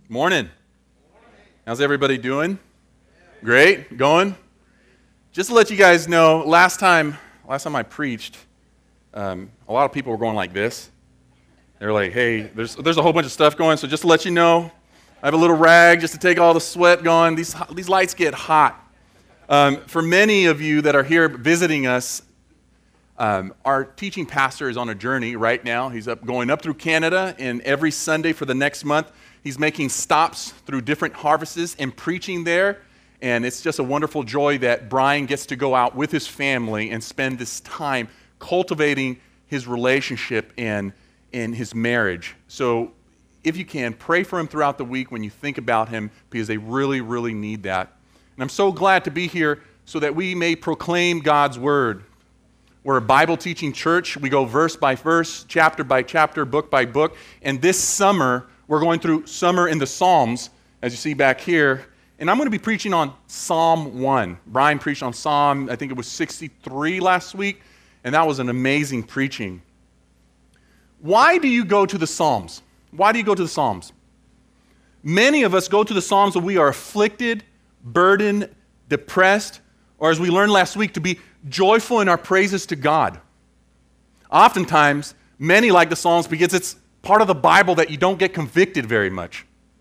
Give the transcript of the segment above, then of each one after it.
Morning. How's everybody doing? Great. Going? Just to let you guys know, last time I preached, a lot of people were going like this. They were like, "Hey, there's a whole bunch of stuff going." So just to let you know, I have a little rag just to take all the sweat going. These lights get hot. For many of you that are here visiting us, our teaching pastor is on a journey right now. He's going up through Canada, and every Sunday for the next month, he's making stops through different harvests and preaching there. And it's just a wonderful joy that Brian gets to go out with his family and spend this time cultivating his relationship and in his marriage. So if you can, pray for him throughout the week when you think about him, because they really, really need that. And I'm so glad to be here so that we may proclaim God's word. We're a Bible teaching church. We go verse by verse, chapter by chapter, book by book. And this summer, we're going through Summer in the Psalms, as you see back here. And I'm going to be preaching on Psalm 1. Brian preached on Psalm, I think it was 63 last week, and that was an amazing preaching. Why do you go to the Psalms? Why do you go to the Psalms? Many of us go to the Psalms when we are afflicted, burdened, depressed, or as we learned last week, to be joyful in our praises to God. Oftentimes, many like the Psalms because it's part of the Bible that you don't get convicted very much.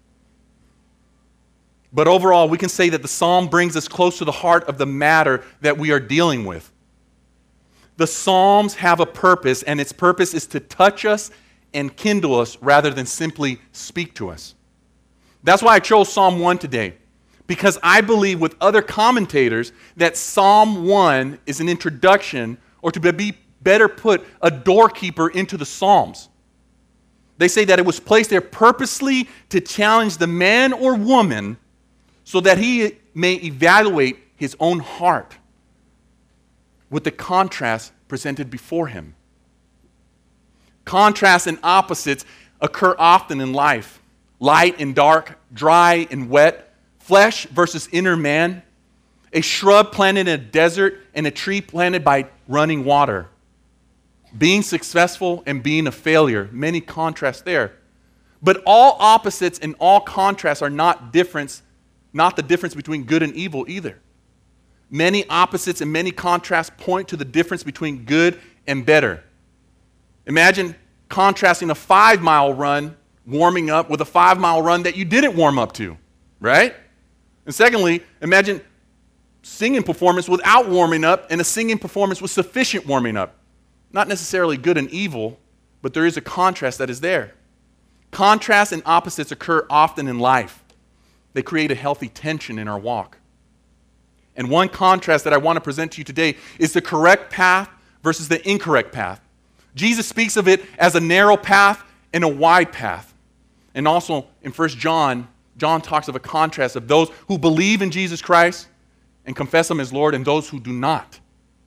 But overall, we can say that the Psalm brings us close to the heart of the matter that we are dealing with. The Psalms have a purpose, and its purpose is to touch us and kindle us rather than simply speak to us. That's why I chose Psalm 1 today, because I believe with other commentators that Psalm 1 is an introduction, or to be better put, a doorkeeper into the Psalms. They say that it was placed there purposely to challenge the man or woman so that he may evaluate his own heart with the contrast presented before him. Contrasts and opposites occur often in life. Light and dark, dry and wet, flesh versus inner man, a shrub planted in a desert and a tree planted by running water. Being successful and being a failure, many contrasts there. But all opposites and all contrasts are not the difference between good and evil either. Many opposites and many contrasts point to the difference between good and better. Imagine contrasting a 5-mile run, warming up, with a 5-mile run that you didn't warm up to, right? And secondly, imagine singing performance without warming up and a singing performance with sufficient warming up. Not necessarily good and evil, but there is a contrast that is there. Contrasts and opposites occur often in life. They create a healthy tension in our walk. And one contrast that I want to present to you today is the correct path versus the incorrect path. Jesus speaks of it as a narrow path and a wide path. And also in 1 John, John talks of a contrast of those who believe in Jesus Christ and confess Him as Lord and those who do not.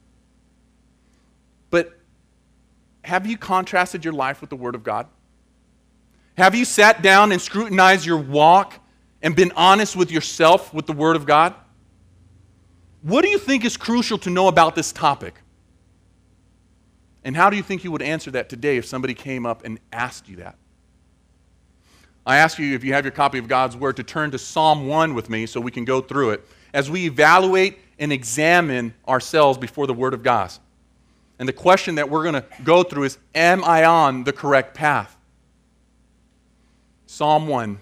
But have you contrasted your life with the Word of God? Have you sat down and scrutinized your walk and been honest with yourself with the Word of God? What do you think is crucial to know about this topic? And how do you think you would answer that today if somebody came up and asked you that? I ask you, if you have your copy of God's Word, to turn to Psalm 1 with me so we can go through it as we evaluate and examine ourselves before the Word of God. And the question that we're going to go through is, am I on the correct path? Psalm 1.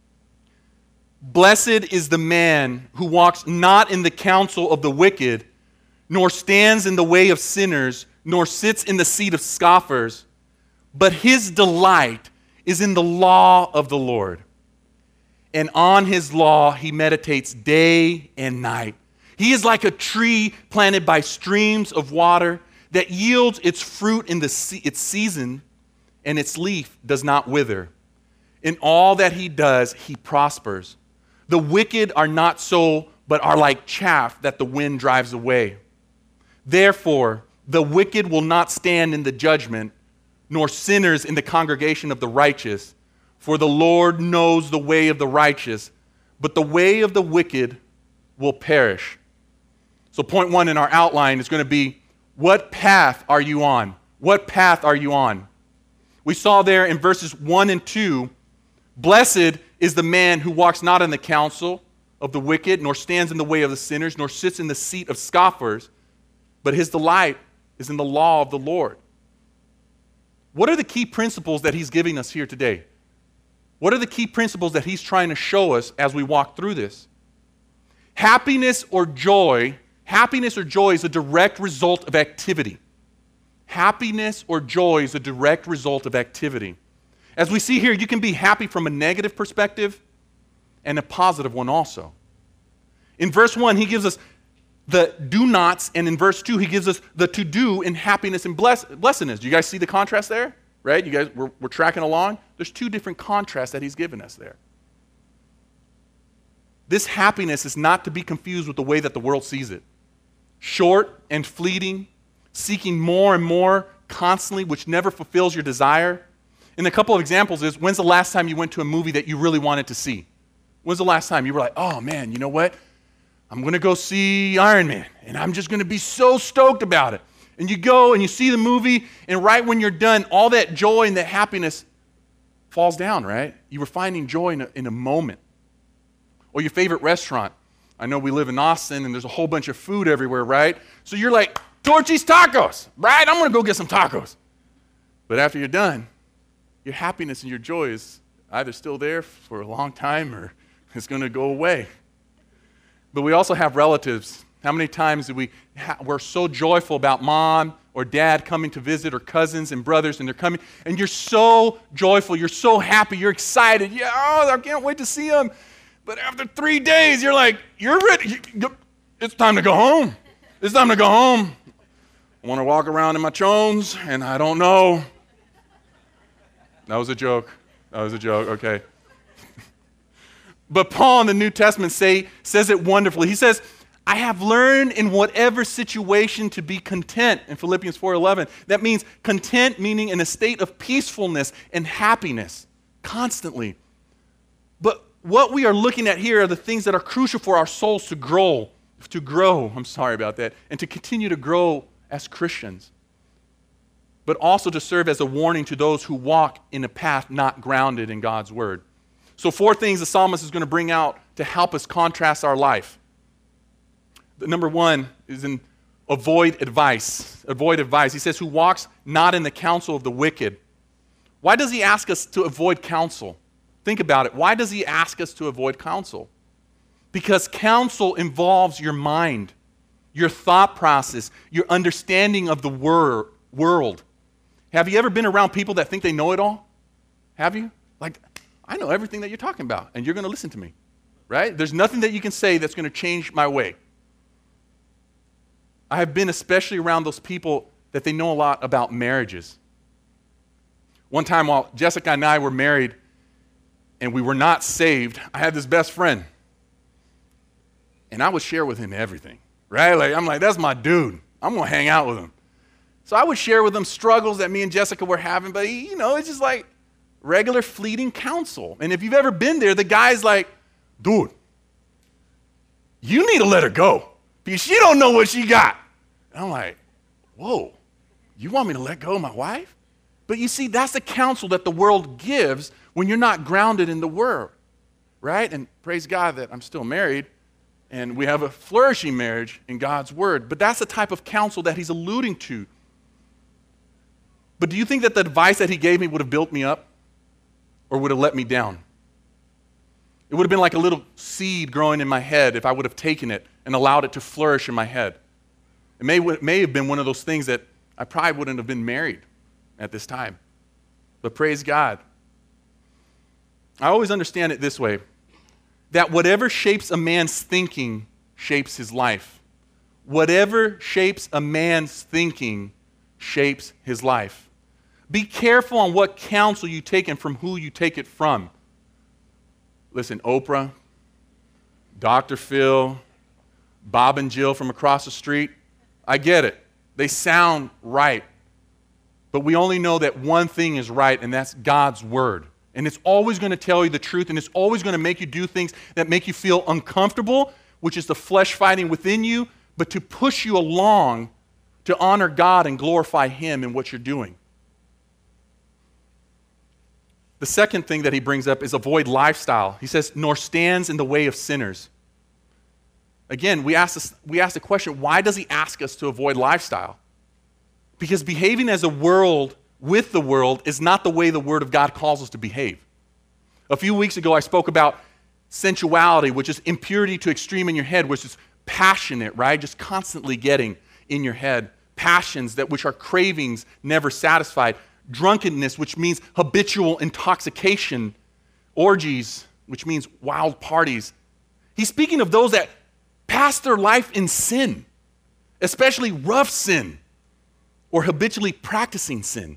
Blessed is the man who walks not in the counsel of the wicked, nor stands in the way of sinners, nor sits in the seat of scoffers, but his delight is in the law of the Lord. And on his law he meditates day and night. He is like a tree planted by streams of water that yields its fruit in its season, and its leaf does not wither. In all that he does, he prospers. The wicked are not so, but are like chaff that the wind drives away. Therefore, the wicked will not stand in the judgment, nor sinners in the congregation of the righteous. For the Lord knows the way of the righteous, but the way of the wicked will perish. So point 1 in our outline is going to be, what path are you on? What path are you on? We saw there in verses 1 and 2, blessed is the man who walks not in the counsel of the wicked, nor stands in the way of the sinners, nor sits in the seat of scoffers, but his delight is in the law of the Lord. What are the key principles that he's giving us here today? What are the key principles that he's trying to show us as we walk through this? Happiness or joy is a direct result of activity. Happiness or joy is a direct result of activity. As we see here, you can be happy from a negative perspective and a positive one also. In verse 1, he gives us the do-nots, and in verse 2, he gives us the to-do in happiness and blessedness. Do you guys see the contrast there? Right? You guys, we're tracking along. There's two different contrasts that he's given us there. This happiness is not to be confused with the way that the world sees it. Short and fleeting, seeking more and more constantly, which never fulfills your desire. And a couple of examples is, when's the last time you went to a movie that you really wanted to see? When's the last time you were like, oh man, you know what? I'm going to go see Iron Man, and I'm just going to be so stoked about it. And you go and you see the movie, and right when you're done, all that joy and that happiness falls down, right? You were finding joy in a moment. Or your favorite restaurant. I know we live in Austin, and there's a whole bunch of food everywhere, right? So you're like, Torchy's Tacos, right? I'm going to go get some tacos. But after you're done, your happiness and your joy is either still there for a long time or it's going to go away. But we also have relatives. How many times do we're so joyful about mom or dad coming to visit, or cousins and brothers, and they're coming, and you're so joyful, you're so happy, you're excited. Yeah, oh, I can't wait to see them. But after 3 days, you're like, you're ready. It's time to go home. It's time to go home. I want to walk around in my chones, and I don't know. That was a joke. Okay. But Paul in the New Testament says it wonderfully. He says, I have learned in whatever situation to be content, in Philippians 4:11. That means content, meaning in a state of peacefulness and happiness, constantly. But what we are looking at here are the things that are crucial for our souls to grow, and to continue to grow as Christians. But also to serve as a warning to those who walk in a path not grounded in God's word. So 4 things the psalmist is going to bring out to help us contrast our life. Number 1 is in avoid advice. Avoid advice. He says, who walks not in the counsel of the wicked. Why does he ask us to avoid counsel? Think about it. Why does he ask us to avoid counsel? Because counsel involves your mind, your thought process, your understanding of the world. Have you ever been around people that think they know it all? Have you? Like, I know everything that you're talking about, and you're going to listen to me, right? There's nothing that you can say that's going to change my way. I have been especially around those people that they know a lot about marriages. One time while Jessica and I were married and we were not saved, I had this best friend. And I would share with him everything, right? I'm like, that's my dude. I'm going to hang out with him. So I would share with him struggles that me and Jessica were having, but it's just like regular fleeting counsel. And if you've ever been there, the guy's like, dude, you need to let her go because she don't know what she got. And I'm like, whoa, you want me to let go of my wife? But you see, that's the counsel that the world gives when you're not grounded in the word, right? And praise God that I'm still married and we have a flourishing marriage in God's word. But that's the type of counsel that he's alluding to. But do you think that the advice that he gave me would have built me up or would have let me down? It would have been like a little seed growing in my head if I would have taken it and allowed it to flourish in my head. It may have been one of those things that I probably wouldn't have been married at this time. But praise God. I always understand it this way, that whatever shapes a man's thinking shapes his life. Whatever shapes a man's thinking shapes his life. Be careful on what counsel you take and from who you take it from. Listen, Oprah, Dr. Phil, Bob and Jill from across the street, I get it. They sound right. But we only know that one thing is right, and that's God's word. And it's always going to tell you the truth, and it's always going to make you do things that make you feel uncomfortable, which is the flesh fighting within you, but to push you along to honor God and glorify Him in what you're doing. The second thing that he brings up is avoid lifestyle. He says, nor stands in the way of sinners. Again, we ask the question, why does he ask us to avoid lifestyle? Because behaving as a world with the world is not the way the Word of God calls us to behave. A few weeks ago, I spoke about sensuality, which is impurity to extreme in your head, which is passionate, right? Just constantly getting in your head. Passions which are cravings never satisfied. Drunkenness, which means habitual intoxication. Orgies, which means wild parties. He's speaking of those that pass their life in sin, especially rough sin or habitually practicing sin.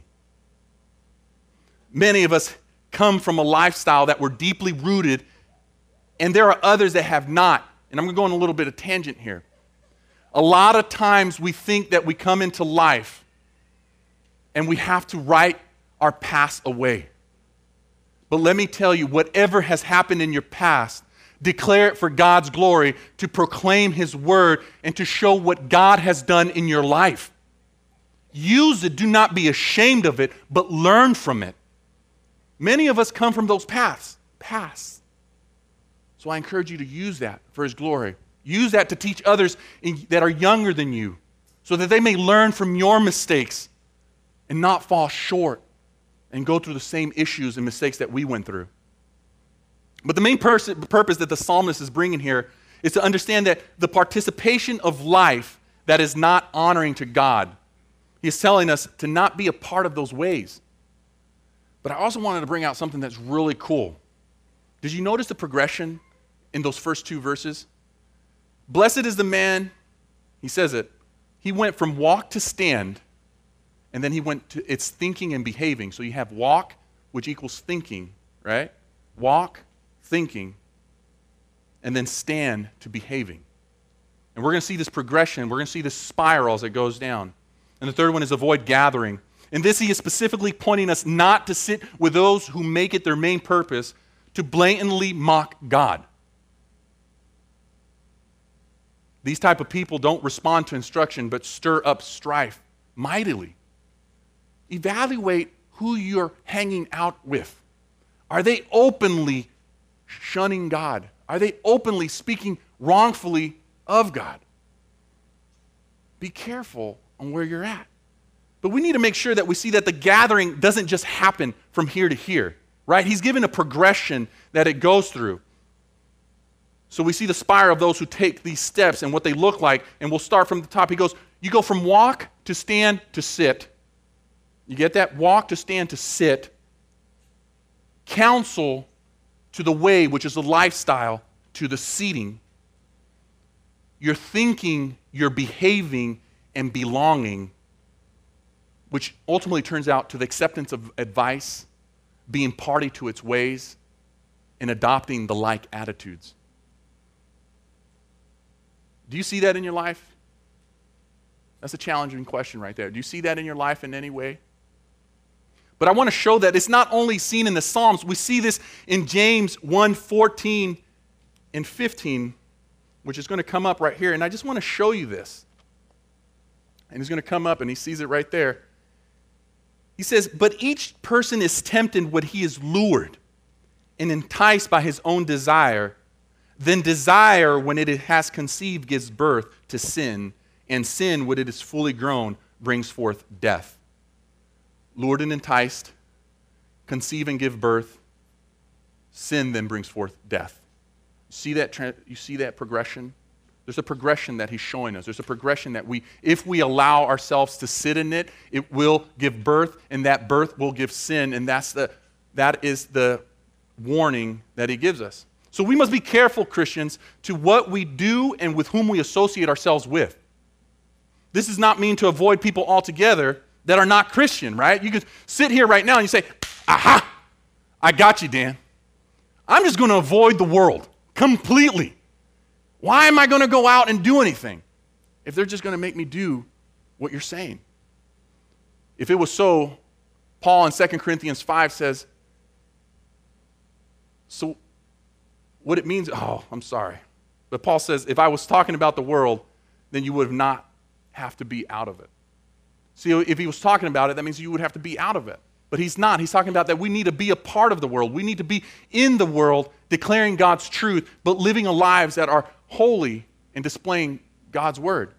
Many of us come from a lifestyle that we're deeply rooted, and there are others that have not. And I'm going to go on a little bit of tangent here. A lot of times we think that we come into life and we have to write our past away. But let me tell you, whatever has happened in your past, declare it for God's glory, to proclaim His word and to show what God has done in your life. Use it. Do not be ashamed of it, but learn from it. Many of us come from those paths. So I encourage you to use that for His glory. Use that to teach others that are younger than you so that they may learn from your mistakes and not fall short and go through the same issues and mistakes that we went through. But the main purpose that the psalmist is bringing here is to understand that the participation of life that is not honoring to God, he's telling us to not be a part of those ways. But I also wanted to bring out something that's really cool. Did you notice the progression in those first two verses? Blessed is the man, he says it, he went from walk to stand, and then he went to, it's thinking and behaving. So you have walk, which equals thinking, right? Walk, thinking, and then stand to behaving. And we're going to see this progression. We're going to see this spiral as it goes down. And the third one is avoid gathering. In this, he is specifically pointing us not to sit with those who make it their main purpose to blatantly mock God. These type of people don't respond to instruction, but stir up strife mightily. Evaluate who you're hanging out with. Are they openly shunning God? Are they openly speaking wrongfully of God? Be careful on where you're at. But we need to make sure that we see that the gathering doesn't just happen from here to here, right? He's given a progression that it goes through. So we see the spiral of those who take these steps and what they look like, and we'll start from the top. He goes, you go from walk to stand to sit. You get that? Walk to stand to sit. Counsel to the way, which is the lifestyle, to the seating. You're thinking, you're behaving, and belonging, which ultimately turns out to the acceptance of advice, being party to its ways, and adopting the like attitudes. Do you see that in your life? That's a challenging question right there. Do you see that in your life in any way? But I want to show that it's not only seen in the Psalms. We see this in James 1:14 and 15, which is going to come up right here. And I just want to show you this. And he's going to come up and he sees it right there. He says, but each person is tempted when he is lured and enticed by his own desire. Then desire, when it has conceived, gives birth to sin. And sin, when it is fully grown, brings forth death. Lured and enticed, conceive and give birth. Sin then brings forth death. You see that progression? There's a progression that he's showing us. There's a progression that if we allow ourselves to sit in it, it will give birth, and that birth will give sin, and that is the warning that he gives us. So we must be careful, Christians, to what we do and with whom we associate ourselves with. This does not mean to avoid people altogether that are not Christian, right? You could sit here right now and you say, aha, I got you, Dan. I'm just going to avoid the world completely. Why am I going to go out and do anything if they're just going to make me do what you're saying? If it was so, Paul in 2 Corinthians 5 says, so what it means, I'm sorry. But Paul says, if I was talking about the world, then you would not have to be out of it. See, if he was talking about it, that means you would have to be out of it. But he's not. He's talking about that we need to be a part of the world. We need to be in the world, declaring God's truth, but living lives that are holy and displaying God's word.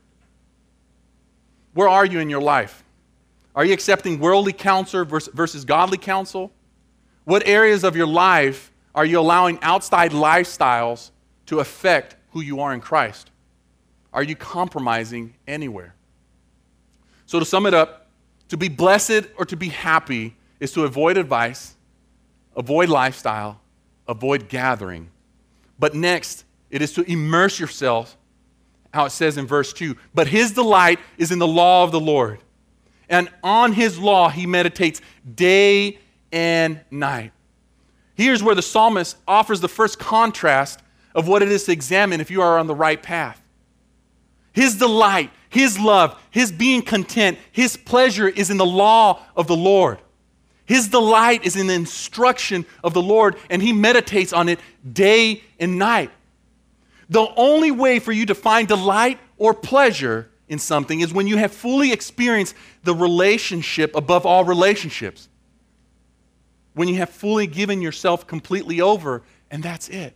Where are you in your life? Are you accepting worldly counsel versus godly counsel? What areas of your life are you allowing outside lifestyles to affect who you are in Christ? Are you compromising anywhere? So to sum it up, to be blessed or to be happy is to avoid advice, avoid lifestyle, avoid gathering. But next, it is to immerse yourself, how it says in verse 2, but his delight is in the law of the Lord. And on his law he meditates day and night. Here's where the psalmist offers the first contrast of what it is to examine if you are on the right path. His delight, his love, his being content, his pleasure is in the law of the Lord. His delight is in the instruction of the Lord, and he meditates on it day and night. The only way for you to find delight or pleasure in something is when you have fully experienced the relationship above all relationships. When you have fully given yourself completely over, and that's it.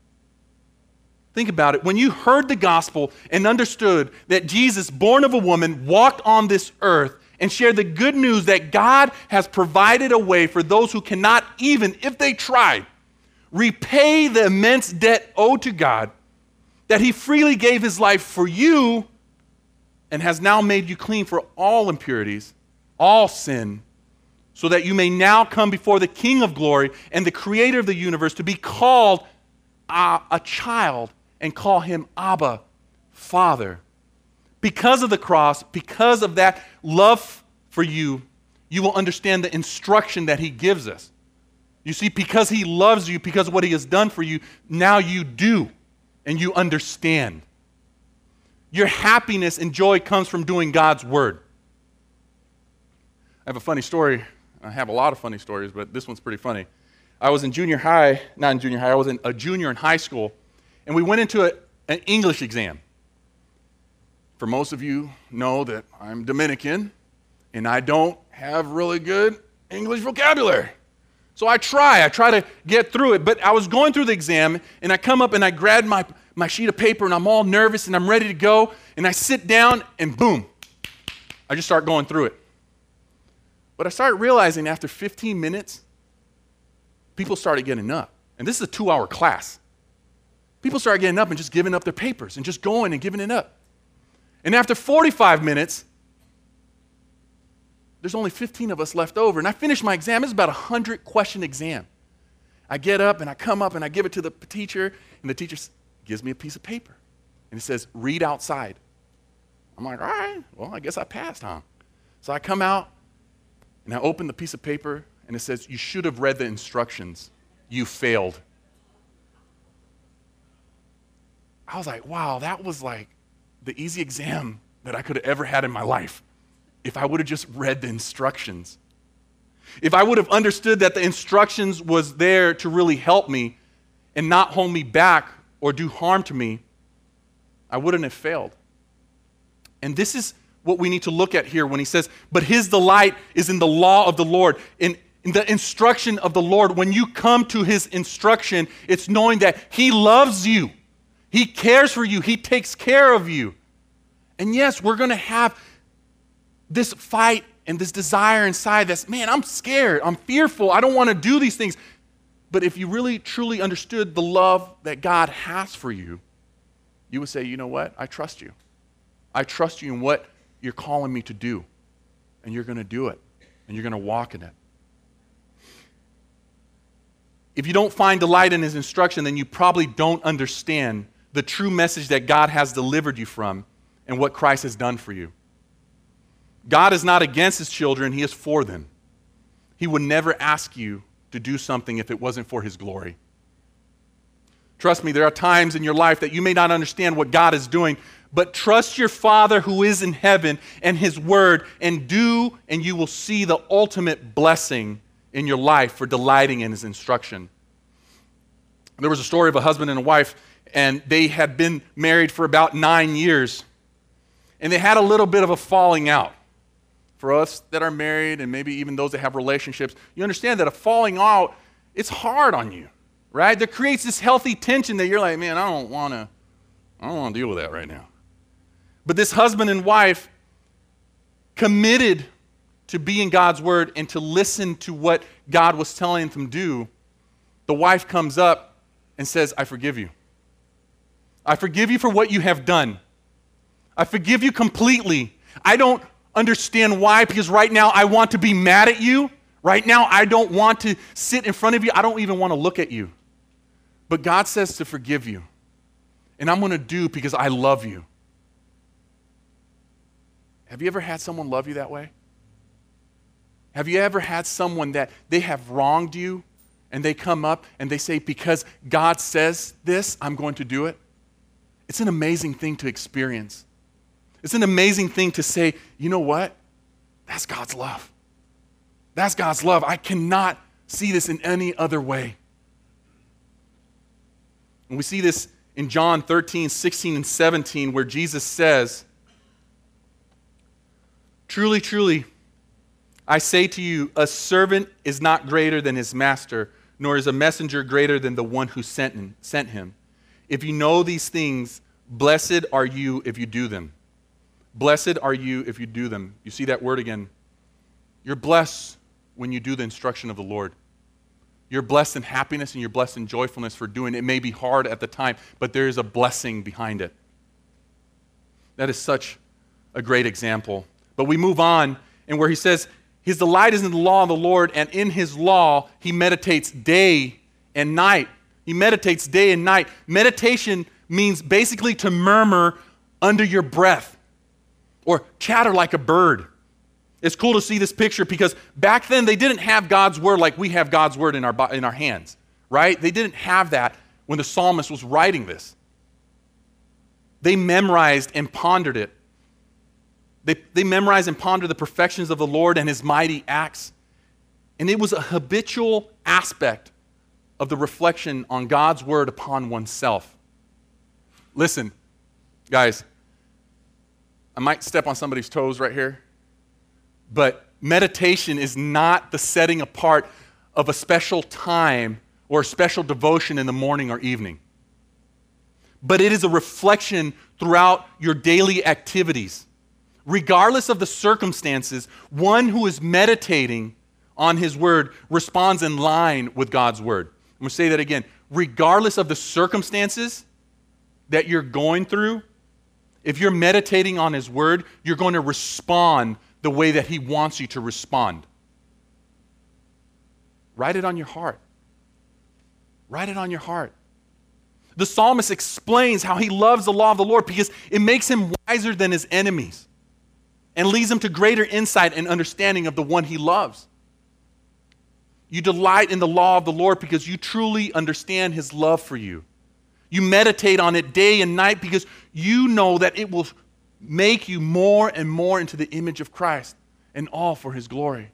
Think about it. When you heard the gospel and understood that Jesus, born of a woman, walked on this earth and shared the good news that God has provided a way for those who cannot, even if they tried, repay the immense debt owed to God, that he freely gave his life for you and has now made you clean for all impurities, all sin, so that you may now come before the King of glory and the creator of the universe to be called a child and call him Abba, Father. Because of the cross, because of that love for you, you will understand the instruction that he gives us. You see, because he loves you, because of what he has done for you, now you do and you understand. Your happiness and joy comes from doing God's word. I have a funny story. I have a lot of funny stories, but this one's pretty funny. I was in junior high, not in junior high, I was a junior in high school, and we went into an English exam. For most of you know that I'm Dominican, and I don't have really good English vocabulary. So I try to get through it, but I was going through the exam, and I come up and I grab my sheet of paper, and I'm all nervous, and I'm ready to go, and I sit down, and boom, I just start going through it. But I started realizing after 15 minutes, people started getting up. And this is a 2-hour class. People started getting up and just giving up their papers and just going and giving it up. And after 45 minutes, there's only 15 of us left over. And I finished my exam. It's about a 100-question exam. I get up and I come up and I give it to the teacher, and the teacher gives me a piece of paper. And it says, read outside. I'm like, all right, well, I guess I passed, huh? So I come out and I open the piece of paper, and it says, you should have read the instructions. You failed. I was like, wow, that was like the easy exam that I could have ever had in my life if I would have just read the instructions. If I would have understood that the instructions was there to really help me and not hold me back or do harm to me, I wouldn't have failed. And this is what we need to look at here when he says, but his delight is in the law of the Lord, in the instruction of the Lord. When you come to his instruction, it's knowing that he loves you. He cares for you. He takes care of you. And yes, we're going to have this fight and this desire inside that's, man, I'm scared. I'm fearful. I don't want to do these things. But if you really, truly understood the love that God has for you, you would say, you know what? I trust you. I trust you in what you're calling me to do. And you're going to do it. And you're going to walk in it. If you don't find delight in his instruction, then you probably don't understand the true message that God has delivered you from and what Christ has done for you. God is not against his children, he is for them. He would never ask you to do something if it wasn't for his glory. Trust me, there are times in your life that you may not understand what God is doing, but trust your Father who is in heaven and his word, and do, and you will see the ultimate blessing in your life for delighting in his instruction. There was a story of a husband and a wife, and they had been married for about 9 years, and they had a little bit of a falling out for us that are married and maybe even those that have relationships, you understand that a falling out, it's hard on you, right? That creates this healthy tension that you're like, man, I don't want to deal with that right now. But this husband and wife committed to be in God's word and to listen to what God was telling them to do. The wife comes up and says, I forgive you. I forgive you for what you have done. I forgive you completely. I don't understand why, because right now I want to be mad at you. Right now I don't want to sit in front of you. I don't even want to look at you. But God says to forgive you. And I'm going to do because I love you. Have you ever had someone love you that way? Have you ever had someone that they have wronged you and they come up and they say, because God says this, I'm going to do it? It's an amazing thing to experience. It's an amazing thing to say, you know what? That's God's love. That's God's love. I cannot see this in any other way. And we see this in John 13, 16, and 17, where Jesus says, truly, truly, I say to you, a servant is not greater than his master, nor is a messenger greater than the one who sent him. If you know these things, blessed are you if you do them. Blessed are you if you do them. You see that word again. You're blessed when you do the instruction of the Lord. You're blessed in happiness and you're blessed in joyfulness for doing it. It may be hard at the time, but there is a blessing behind it. That is such a great example. But we move on, and where he says, his delight is in the law of the Lord, and in his law he meditates day and night. He meditates day and night. Meditation means basically to murmur under your breath or chatter like a bird. It's cool to see this picture because back then they didn't have God's word like we have God's word in our hands, right? They didn't have that when the psalmist was writing this. They memorized and pondered it. They memorized and pondered the perfections of the Lord and his mighty acts. And it was a habitual aspect of the reflection on God's word upon oneself. Listen, guys, I might step on somebody's toes right here, but meditation is not the setting apart of a special time or a special devotion in the morning or evening. But it is a reflection throughout your daily activities. Regardless of the circumstances, one who is meditating on his word responds in line with God's word. I'm going to say that again. Regardless of the circumstances that you're going through, if you're meditating on his word, you're going to respond the way that he wants you to respond. Write it on your heart. Write it on your heart. The psalmist explains how he loves the law of the Lord because it makes him wiser than his enemies and leads him to greater insight and understanding of the one he loves. You delight in the law of the Lord because you truly understand his love for you. You meditate on it day and night because you know that it will make you more and more into the image of Christ, and all for his glory.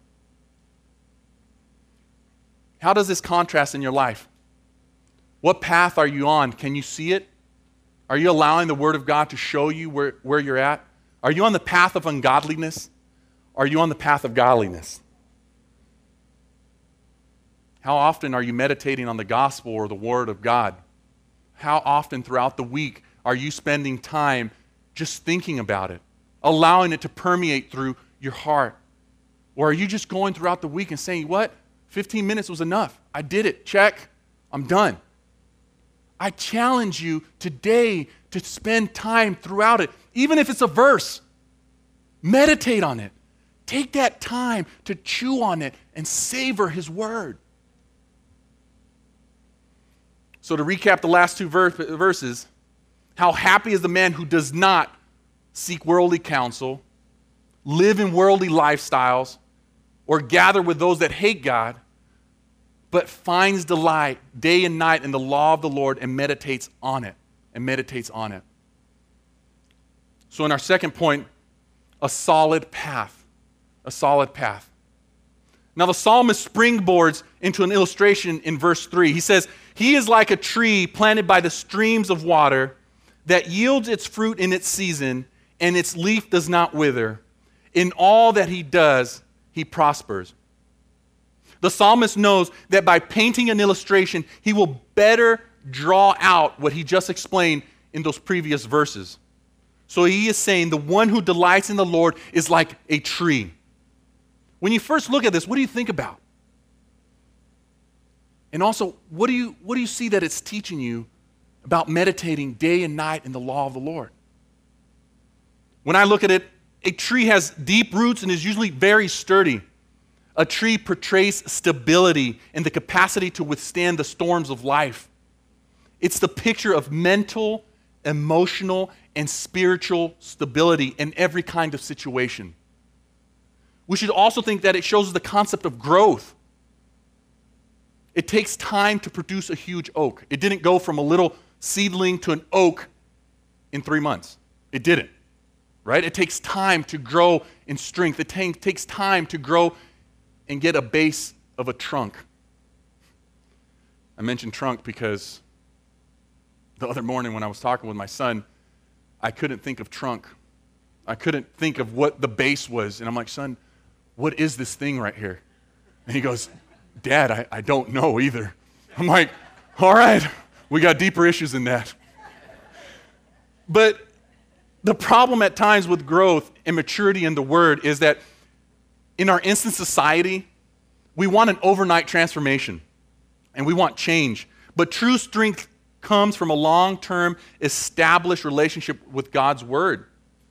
How does this contrast in your life? What path are you on? Can you see it? Are you allowing the Word of God to show you where you're at? Are you on the path of ungodliness? Are you on the path of godliness? How often are you meditating on the gospel or the Word of God? How often throughout the week are you spending time just thinking about it, allowing it to permeate through your heart? Or are you just going throughout the week and saying, what? 15 minutes was enough. I did it. Check. I'm done. I challenge you today to spend time throughout it, even if it's a verse. Meditate on it. Take that time to chew on it and savor his word. So to recap the last two verses, how happy is the man who does not seek worldly counsel, live in worldly lifestyles, or gather with those that hate God, but finds delight day and night in the law of the Lord and meditates on it. So in our second point, a solid path. A solid path. Now the psalmist springboards into an illustration in verse 3. He says, he is like a tree planted by the streams of water that yields its fruit in its season, and its leaf does not wither. In all that he does, he prospers. The psalmist knows that by painting an illustration, he will better draw out what he just explained in those previous verses. So he is saying the one who delights in the Lord is like a tree. When you first look at this, what do you think about? And also, what do you see that it's teaching you about meditating day and night in the law of the Lord? When I look at it, a tree has deep roots and is usually very sturdy. A tree portrays stability and the capacity to withstand the storms of life. It's the picture of mental, emotional, and spiritual stability in every kind of situation. We should also think that it shows the concept of growth. It takes time to produce a huge oak. It didn't go from a little seedling to an oak in 3 months. It didn't, right? It takes time to grow in strength. It takes time to grow and get a base of a trunk. I mentioned trunk because the other morning when I was talking with my son, I couldn't think of trunk. I couldn't think of what the base was. And I'm like, son, what is this thing right here? And he goes, Dad, I don't know either. I'm like, all right, we got deeper issues than that. But the problem at times with growth and maturity in the Word is that in our instant society, we want an overnight transformation and we want change. But true strength comes from a long-term established relationship with God's Word.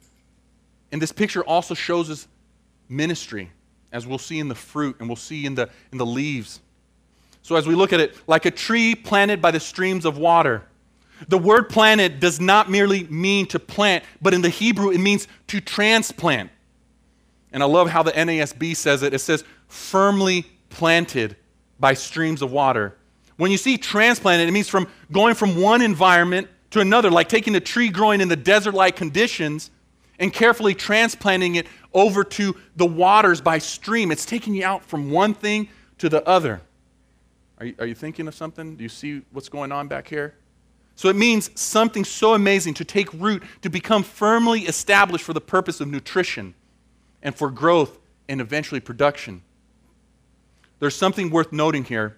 And this picture also shows us ministry, as we'll see in the fruit and we'll see in the leaves. So as we look at it, like a tree planted by the streams of water, the word planted does not merely mean to plant, but in the Hebrew it means to transplant. And I love how the NASB says it. It says, firmly planted by streams of water. When you see transplanted, it means from going from one environment to another, like taking a tree growing in the desert-like conditions and carefully transplanting it over to the waters by stream. It's taking you out from one thing to the other. Are you thinking of something? Do you see what's going on back here? So it means something so amazing to take root, to become firmly established for the purpose of nutrition and for growth and eventually production. There's something worth noting here.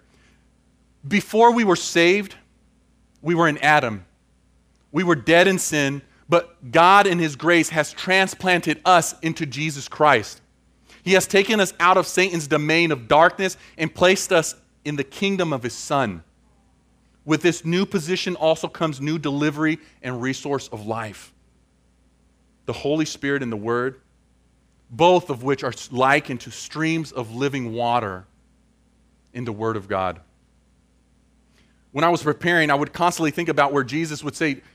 Before we were saved, we were in Adam. We were dead in sin, but God in His grace has transplanted us into Jesus Christ. He has taken us out of Satan's domain of darkness and placed us in the kingdom of His Son. With this new position also comes new delivery and resource of life. The Holy Spirit and the Word, both of which are likened to streams of living water in the Word of God. When I was preparing, I would constantly think about where Jesus would say,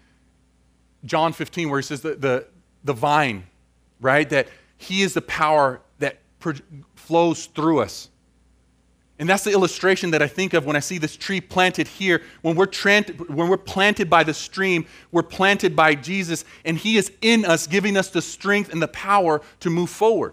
John 15, where He says the vine, right? That He is the power that flows through us. And that's the illustration that I think of when I see this tree planted here. When we're planted by the stream, we're planted by Jesus, and He is in us, giving us the strength and the power to move forward.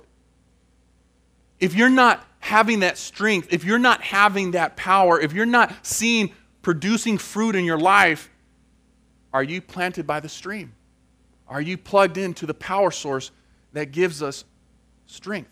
If you're not having that strength, if you're not having that power, if you're not producing fruit in your life, are you planted by the stream? Are you plugged into the power source that gives us strength?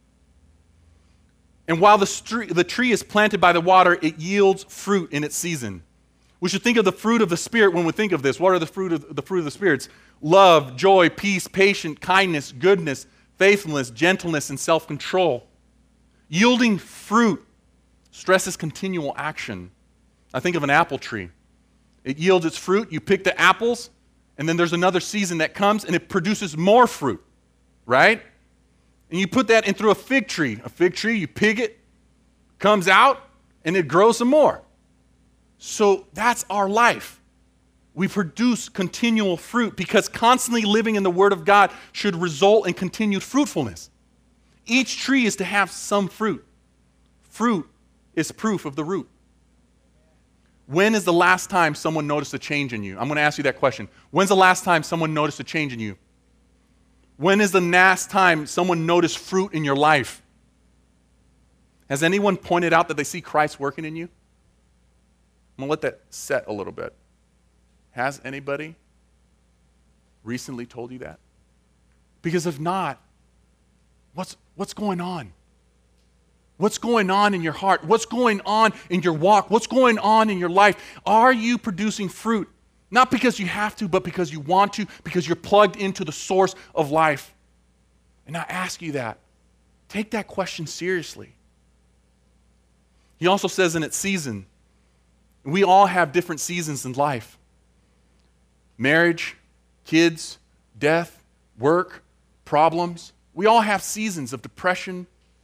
And while the tree is planted by the water, it yields fruit in its season. We should think of the fruit of the Spirit when we think of this. What are the fruit of the Spirit? Love, joy, peace, patience, kindness, goodness, faithfulness, gentleness, and self-control. Yielding fruit stresses continual action. I think of an apple tree. It yields its fruit, you pick the apples, and then there's another season that comes and it produces more fruit, right? And you put that in through a fig tree. A fig tree, you pig it, comes out, and it grows some more. So that's our life. We produce continual fruit because constantly living in the Word of God should result in continued fruitfulness. Each tree is to have some fruit. Fruit is proof of the root. When is the last time someone noticed a change in you? I'm going to ask you that question. When's the last time someone noticed a change in you? When is the last time someone noticed fruit in your life? Has anyone pointed out that they see Christ working in you? I'm going to let that set a little bit. Has anybody recently told you that? Because if not, What's going on? What's going on in your heart? What's going on in your walk? What's going on in your life? Are you producing fruit? Not because you have to, but because you want to, because you're plugged into the source of life. And I ask you that. Take that question seriously. He also says in its season, we all have different seasons in life. Marriage, kids, death, work, problems. We all have seasons of depression.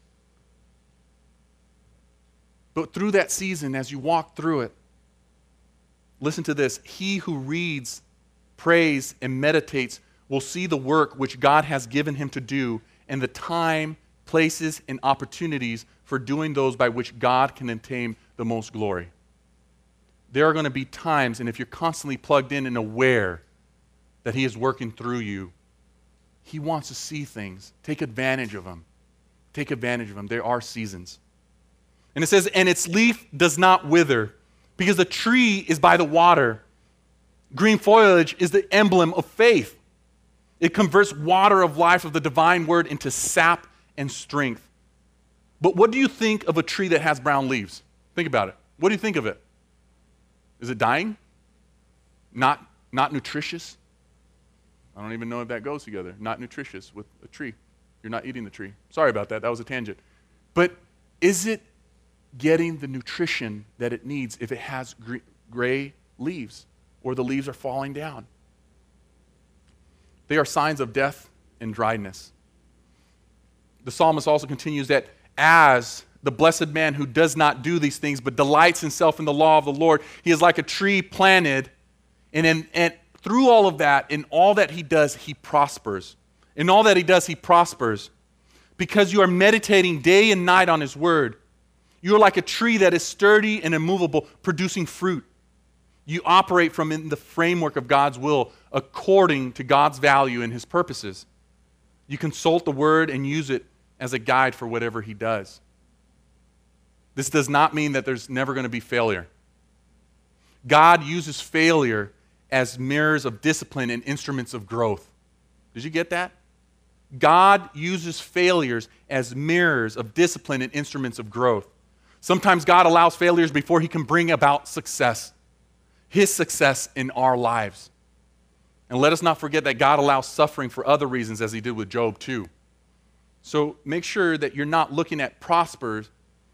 But through that season, as you walk through it, listen to this. He who reads, prays, and meditates will see the work which God has given him to do and the time, places, and opportunities for doing those by which God can obtain the most glory. There are going to be times, and if you're constantly plugged in and aware that He is working through you, He wants to see things. Take advantage of them. Take advantage of them. There are seasons. And it says, and its leaf does not wither, because the tree is by the water. Green foliage is the emblem of faith. It converts water of life of the divine word into sap and strength. But what do you think of a tree that has brown leaves? Think about it. What do you think of it? Is it dying? Not nutritious? I don't even know if that goes together. Not nutritious with a tree. You're not eating the tree. Sorry about that. That was a tangent. But is it getting the nutrition that it needs if it has gray leaves or the leaves are falling down? They are signs of death and dryness. The psalmist also continues that as the blessed man who does not do these things but delights himself in the law of the Lord, he is like a tree planted, and through all of that, in all that he does, he prospers. In all that he does, he prospers. Because you are meditating day and night on his word, you are like a tree that is sturdy and immovable, producing fruit. You operate from in the framework of God's will according to God's value and his purposes. You consult the word and use it as a guide for whatever he does. This does not mean that there's never going to be failure. God uses failure as mirrors of discipline and instruments of growth. Did you get that? God uses failures as mirrors of discipline and instruments of growth. Sometimes God allows failures before he can bring about success, his success in our lives. And let us not forget that God allows suffering for other reasons, as he did with Job too. So make sure that you're not looking at prosper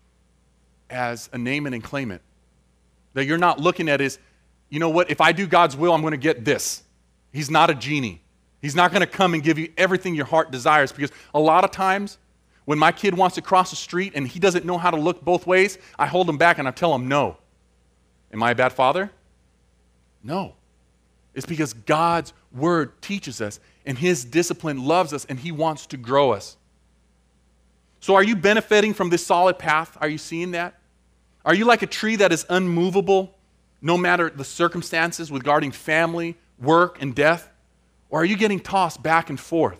as a name it and claim it. That you're not looking at it as, you know what, if I do God's will, I'm going to get this. He's not a genie. He's not going to come and give you everything your heart desires, because a lot of times when my kid wants to cross the street and he doesn't know how to look both ways, I hold him back and I tell him no. Am I a bad father? No. It's because God's word teaches us and his discipline loves us and he wants to grow us. So are you benefiting from this solid path? Are you seeing that? Are you like a tree that is unmovable no matter the circumstances regarding family, work, and death? Or are you getting tossed back and forth?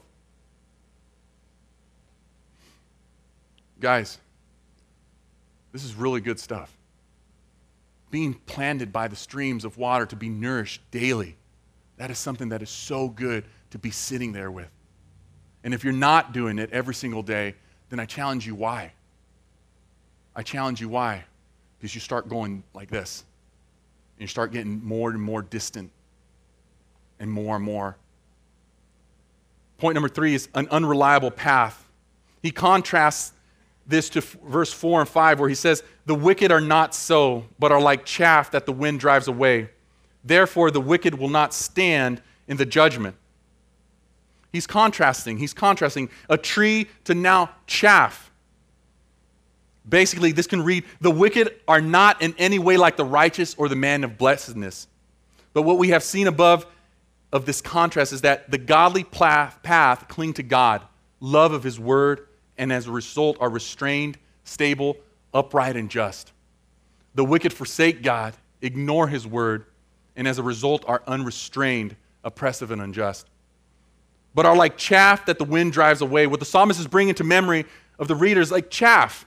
Guys, this is really good stuff. Being planted by the streams of water to be nourished daily, that is something that is so good to be sitting there with. And if you're not doing it every single day, then I challenge you why. I challenge you why. Because you start going like this. And you start getting more and more distant. And more. Point number 3 is an unreliable path. He contrasts this to verse 4 and 5 where he says, the wicked are not so, but are like chaff that the wind drives away. Therefore, the wicked will not stand in the judgment. He's contrasting a tree to now chaff. Basically, this can read, the wicked are not in any way like the righteous or the man of blessedness. But what we have seen above of this contrast is that the godly path cling to God, love of his word, and as a result are restrained, stable, upright, and just. The wicked forsake God, ignore his word, and as a result are unrestrained, oppressive, and unjust. But are like chaff that the wind drives away. What the psalmist is bringing to memory of the readers, like chaff.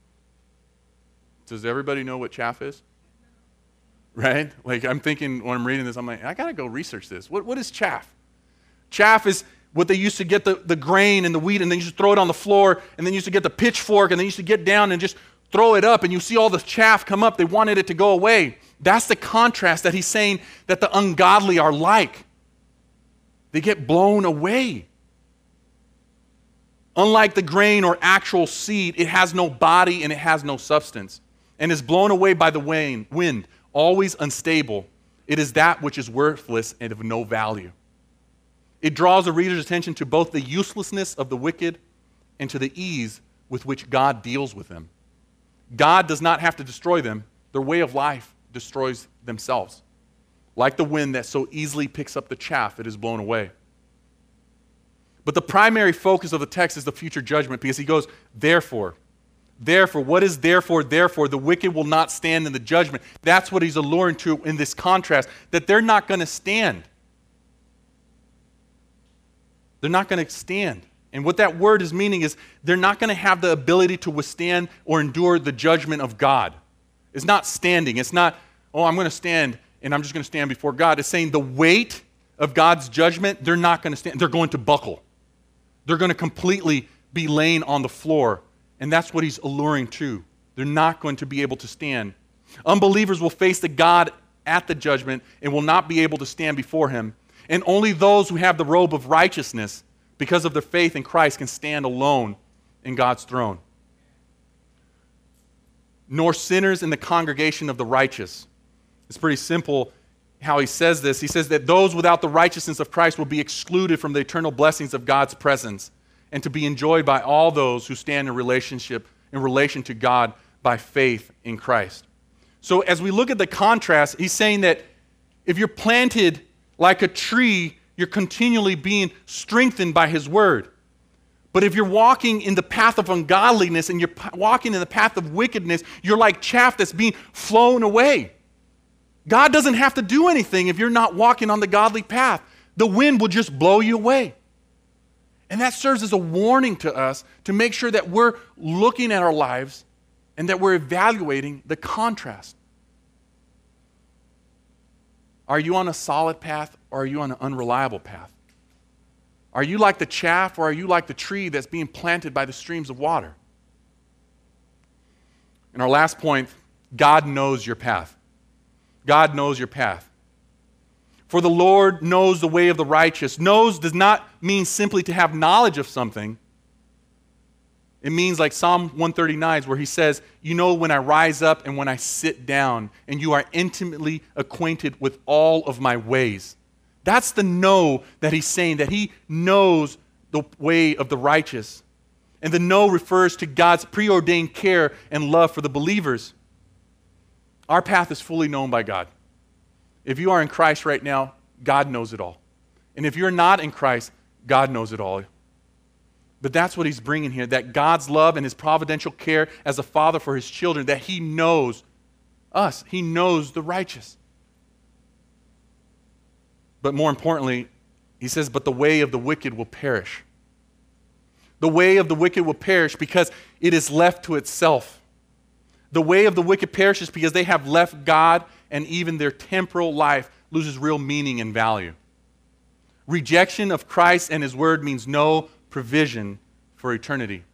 Does everybody know what chaff is? Right? Like I'm thinking when I'm reading this, I'm like, I got to go research this. What is chaff? Chaff is what they used to get the grain and the wheat, and then you just throw it on the floor, and then you used to get the pitchfork, and then you used to get down and just throw it up, and you see all the chaff come up. They wanted it to go away. That's the contrast that he's saying that the ungodly are like. They get blown away. Unlike the grain or actual seed, it has no body and it has no substance, and is blown away by the wind, always unstable. It is that which is worthless and of no value. It draws the reader's attention to both the uselessness of the wicked and to the ease with which God deals with them. God does not have to destroy them. Their way of life destroys themselves. Like the wind that so easily picks up the chaff, it is blown away. But the primary focus of the text is the future judgment, because he goes, therefore, what is therefore? Therefore, the wicked will not stand in the judgment. That's what he's alluring to in this contrast, that they're not going to stand. They're not going to stand. And what that word is meaning is they're not going to have the ability to withstand or endure the judgment of God. It's not standing. It's not, I'm going to stand and I'm just going to stand before God. It's saying the weight of God's judgment, they're not going to stand. They're going to buckle. They're going to completely be laying on the floor. And that's what he's alluring to. They're not going to be able to stand. Unbelievers will face the God at the judgment and will not be able to stand before him. And only those who have the robe of righteousness, because of their faith in Christ, can stand alone in God's throne. Nor sinners in the congregation of the righteous. It's pretty simple how he says this. He says that those without the righteousness of Christ will be excluded from the eternal blessings of God's presence and to be enjoyed by all those who stand in relation to God by faith in Christ. So as we look at the contrast, he's saying that if you're planted like a tree, you're continually being strengthened by his word. But if you're walking in the path of ungodliness and you're walking in the path of wickedness, you're like chaff that's being flown away. God doesn't have to do anything if you're not walking on the godly path. The wind will just blow you away. And that serves as a warning to us to make sure that we're looking at our lives and that we're evaluating the contrast. Are you on a solid path or are you on an unreliable path? Are you like the chaff or are you like the tree that's being planted by the streams of water? And our last point, God knows your path. God knows your path. For the Lord knows the way of the righteous. Knows does not mean simply to have knowledge of something. It means like Psalm 139 where he says, you know when I rise up and when I sit down, and you are intimately acquainted with all of my ways. That's the know that he's saying, that he knows the way of the righteous. And the know refers to God's preordained care and love for the believers. Our path is fully known by God. If you are in Christ right now, God knows it all. And if you're not in Christ, God knows it all. But that's what he's bringing here, that God's love and his providential care as a father for his children, that he knows us. He knows the righteous. But more importantly, he says, but the way of the wicked will perish. The way of the wicked will perish because it is left to itself. The way of the wicked perishes because they have left God, and even their temporal life loses real meaning and value. Rejection of Christ and his word means no provision for eternity.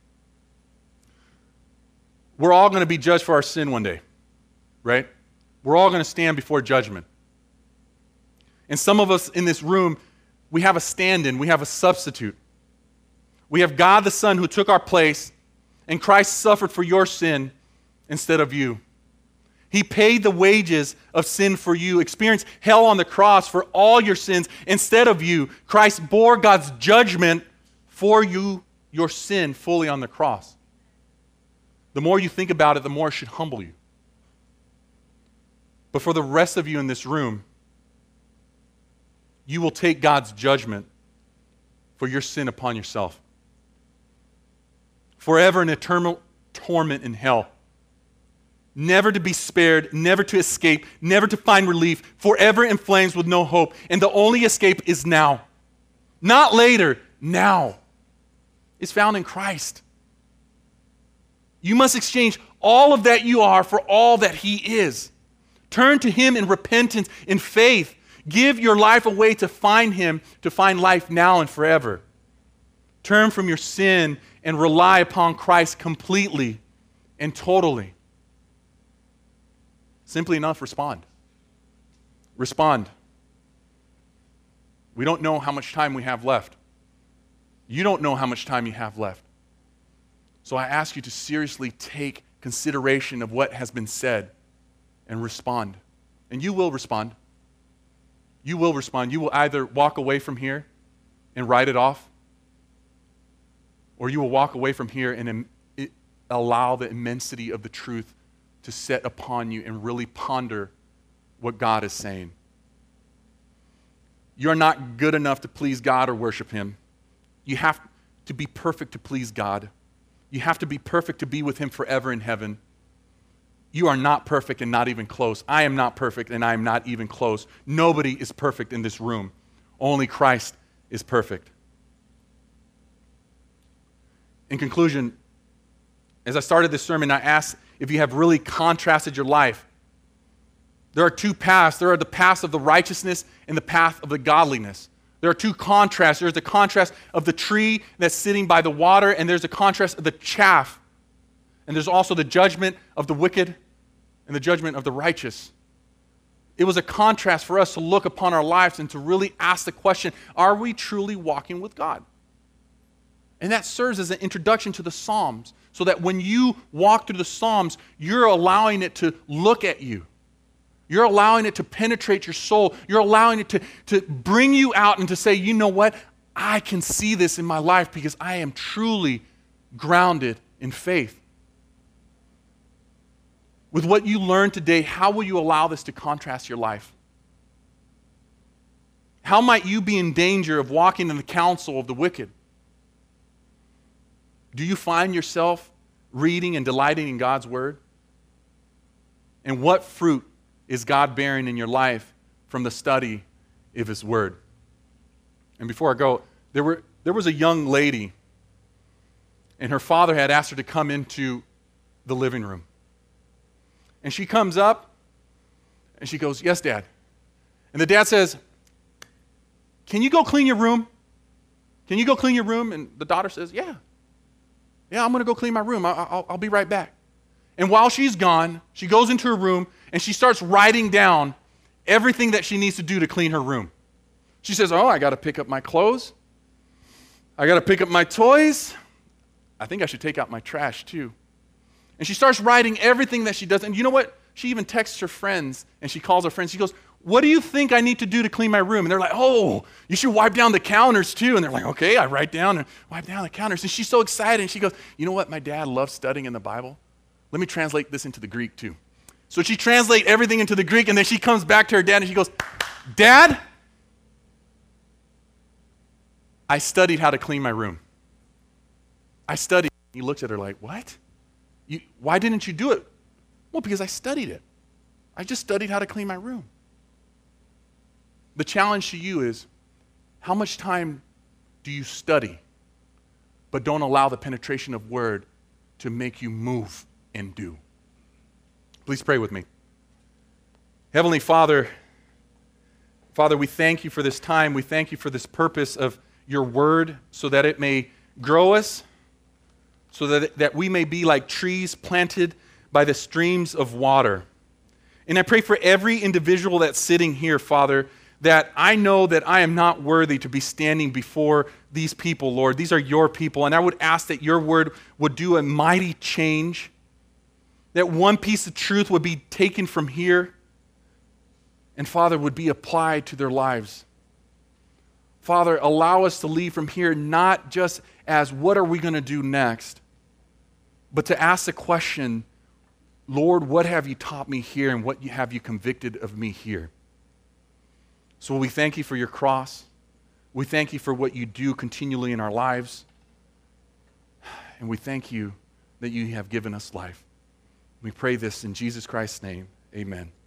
We're all going to be judged for our sin one day, right? We're all going to stand before judgment. And some of us in this room, we have a stand-in, we have a substitute. We have God the Son who took our place, and Christ suffered for your sin instead of you. He paid the wages of sin for you, experienced hell on the cross for all your sins instead of you. Christ bore God's judgment for you, your sin, fully on the cross. The more you think about it, the more it should humble you. But for the rest of you in this room, you will take God's judgment for your sin upon yourself. Forever in eternal torment in hell. Never to be spared, never to escape, never to find relief, forever in flames with no hope. And the only escape is now. Not later, now. It's found in Christ. You must exchange all of that you are for all that he is. Turn to him in repentance, in faith. Give your life away to find him, to find life now and forever. Turn from your sin and rely upon Christ completely and totally. Simply enough, respond. Respond. We don't know how much time we have left. You don't know how much time you have left. So I ask you to seriously take consideration of what has been said and respond. And you will respond. You will respond. You will either walk away from here and write it off, or you will walk away from here and allow the immensity of the truth to set upon you and really ponder what God is saying. You're not good enough to please God or worship Him. You have to be perfect to please God. You have to be perfect to be with Him forever in heaven. You are not perfect and not even close. I am not perfect and I am not even close. Nobody is perfect in this room. Only Christ is perfect. In conclusion, as I started this sermon, I asked if you have really contrasted your life. There are two paths. There are the paths of the righteousness and the path of the godliness. There are two contrasts. There's the contrast of the tree that's sitting by the water, and there's the contrast of the chaff. And there's also the judgment of the wicked and the judgment of the righteous. It was a contrast for us to look upon our lives and to really ask the question, are we truly walking with God? And that serves as an introduction to the Psalms, so that when you walk through the Psalms, you're allowing it to look at you. You're allowing it to penetrate your soul. You're allowing it to bring you out and to say, you know what? I can see this in my life because I am truly grounded in faith. With what you learned today, how will you allow this to contrast your life? How might you be in danger of walking in the counsel of the wicked? Do you find yourself reading and delighting in God's Word? And what fruit is God bearing in your life from the study of His Word? And before I go, there was a young lady, and her father had asked her to come into the living room. And she comes up, and she goes, "Yes, Dad." And the dad says, "Can you go clean your room? Can you go clean your room?" And the daughter says, "Yeah, I'm going to go clean my room. I'll be right back." And while she's gone, she goes into her room, and she starts writing down everything that she needs to do to clean her room. She says, "Oh, I got to pick up my clothes. I got to pick up my toys. I think I should take out my trash too." And she starts writing everything that she does. And you know what? She even texts her friends, and she calls her friends. She goes, "What do you think I need to do to clean my room?" And they're like, "Oh, you should wipe down the counters too." And they're like, "Okay." I write down and wipe down the counters. And she's so excited. And she goes, "You know what? My dad loves studying in the Bible. Let me translate this into the Greek too." So she translates everything into the Greek, and then she comes back to her dad and she goes, "Dad, I studied how to clean my room. I studied." He looks at her like, "What? Why didn't you do it?" "Well, because I studied it. I just studied how to clean my room." The challenge to you is, how much time do you study, but don't allow the penetration of Word to make you move and do? Please pray with me. Heavenly Father, we thank you for this time. We thank you for this purpose of your Word, so that it may grow us, so that we may be like trees planted by the streams of water. And I pray for every individual that's sitting here, Father, that I know that I am not worthy to be standing before these people, Lord. These are your people, and I would ask that your Word would do a mighty change, that one piece of truth would be taken from here and, Father, would be applied to their lives. Father, allow us to leave from here not just as what are we going to do next, but to ask the question, Lord, what have you taught me here, and what have you convicted of me here? So we thank you for your cross. We thank you for what you do continually in our lives. And we thank you that you have given us life. We pray this in Jesus Christ's name. Amen.